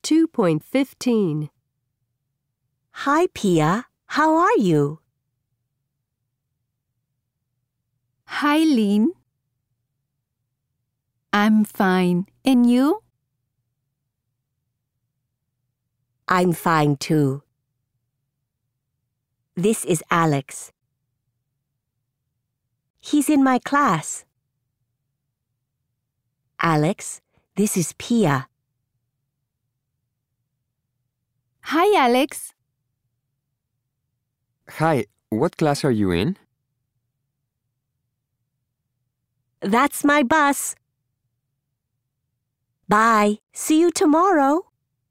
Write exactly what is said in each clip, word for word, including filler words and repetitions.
two point fifteen. Hi, Pia. How are you? Hi, Lynn. I'm fine. And you? I'm fine, too. This is Alex. He's in my class. Alex, this is Pia. Hi, Alex. Hi, what class are you in? That's my bus. Bye. See you tomorrow.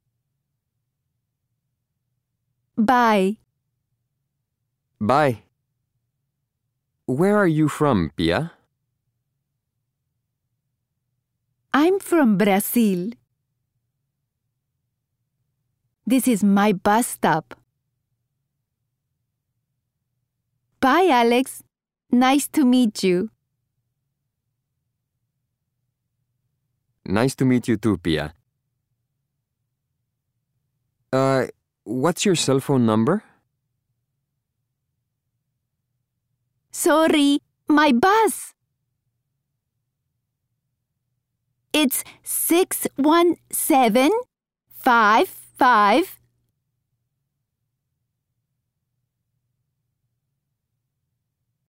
Bye. Bye. Where are you from, Pia? I'm from Brazil. This is my bus stop. Bye, Alex. Nice to meet you. Nice to meet you too, Pia. Uh, what's your cell phone number? Sorry, my bus. It's six one seven five five